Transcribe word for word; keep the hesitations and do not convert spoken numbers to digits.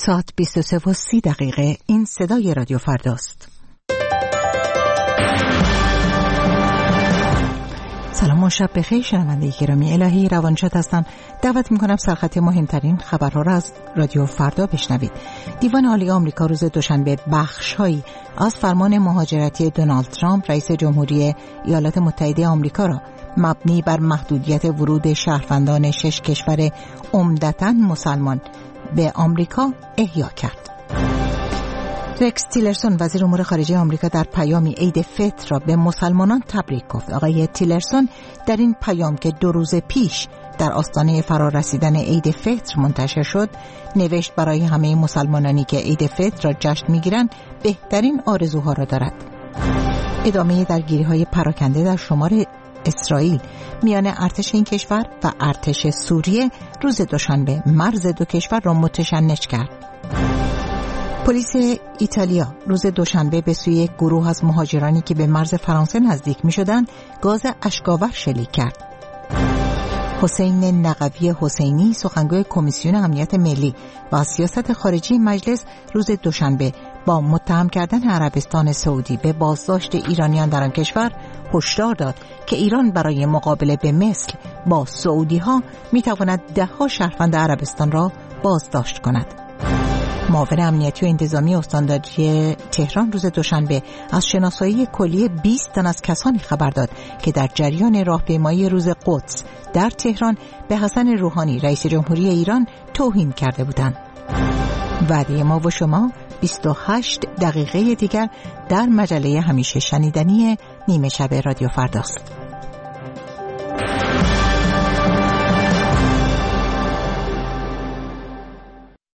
ساعت بیست و سه و سی دقیقه. این صدای رادیو فرداست. سلام و شب بخیر شنونده گرامی. الهی روانشاد هستم. دعوت میکنم سرخط مهمترین خبرها را از رادیو فردا بشنوید. دیوان عالی آمریکا روز دوشنبه بخش‌هایی از فرمان مهاجرتی دونالد ترامپ رئیس جمهوری ایالات متحده آمریکا را مبنی بر محدودیت ورود شهروندان شش کشور عمدتاً مسلمان به آمریکا احیا کرد. رکس تیلرسون وزیر امور خارجه آمریکا در پیامی عید فطر را به مسلمانان تبریک گفت. آقای تیلرسون در این پیام که دو روز پیش در آستانه فرارسیدن عید فطر منتشر شد، نوشت برای همه مسلمانانی که عید فطر را جشن می‌گیرند بهترین آرزوها را دارد. ادامه درگیری‌های پراکنده در شمال اسرائیل میان ارتش این کشور و ارتش سوریه روز دوشنبه مرز دو کشور را متشنج کرد. پلیس ایتالیا روز دوشنبه به سوی یک گروه از مهاجرانی که به مرز فرانسه نزدیک می شدند گاز اشک‌آور شلیک کرد. حسین نقوی حسینی سخنگوی کمیسیون امنیت ملی و سیاست خارجی مجلس روز دوشنبه با متهم کردن عربستان سعودی به بازداشت ایرانیان در آن کشور هشدار داد که ایران برای مقابله به مثل با سعودی ها می تواند ده ها شهروند عربستان را بازداشت کند. معاون امنیتی و انتظامی استانداری تهران روز دوشنبه از شناسایی کلی بیست تن از کسانی خبر داد که در جریان راهپیمایی روز قدس در تهران به حسن روحانی رئیس جمهوری ایران توهین کرده بودند. وعده ما و شما بیست و هشت دقیقه دیگر در مجله همیشه شنیدنی نیمه شب رادیو فرداست.